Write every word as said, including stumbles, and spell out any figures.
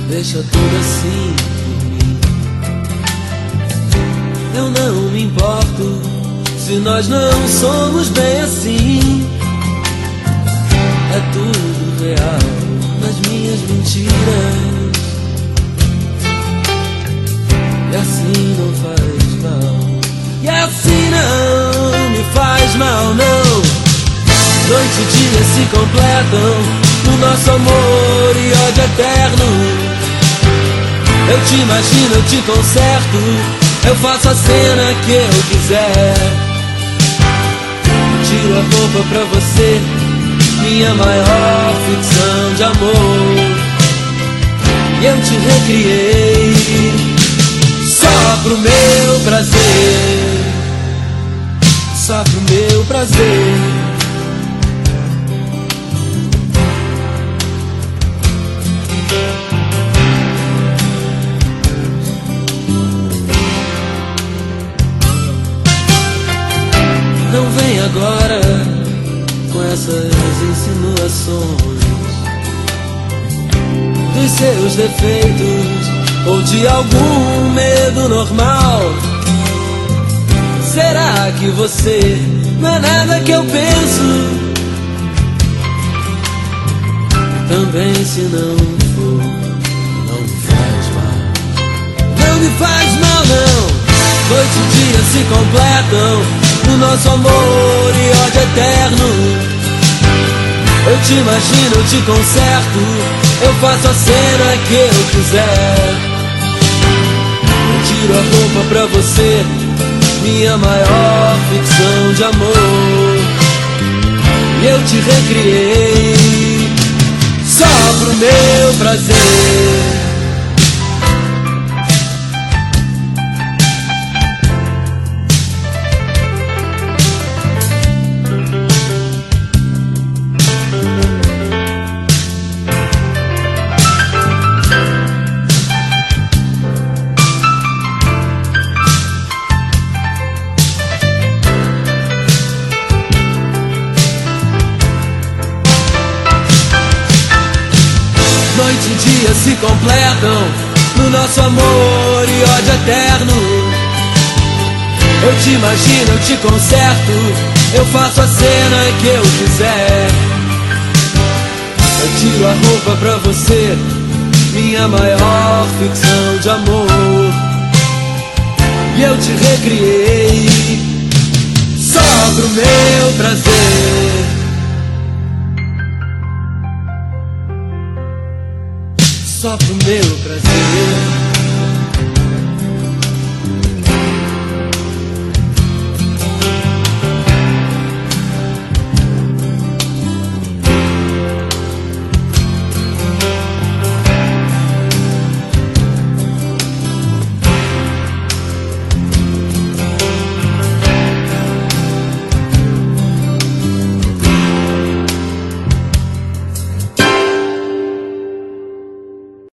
deixa tudo assim por mim. Eu não me importo se nós não somos bem assim. É tudo real nas minhas mentiras, e assim não faz mal, e assim não me faz mal, não. Noite e dia se completam no nosso amor e ódio eterno. Eu te imagino, eu te conserto, eu faço a cena que eu quiser. Eu tiro a roupa pra você, minha maior ficção de amor. E eu te recriei só pro meu prazer, só pro meu prazer. Não vem agora com essas insinuações dos seus defeitos ou de algum medo normal. Será que você não é nada que eu penso? Também se não for, não me faz mal, não me faz mal, não. Noite e dia se completam no nosso amor e ódio eterno. Eu te imagino, eu te conserto, eu faço a cena que eu quiser. Eu tiro a roupa pra você, minha maior ficção de amor. E eu te recriei só pro meu prazer. Noite e dia se completam no nosso amor e ódio eterno. Eu te imagino, eu te conserto, eu faço a cena que eu quiser. Eu tiro a roupa pra você, minha maior ficção de amor. E eu te recriei só pro meu prazer, só pro meu prazer.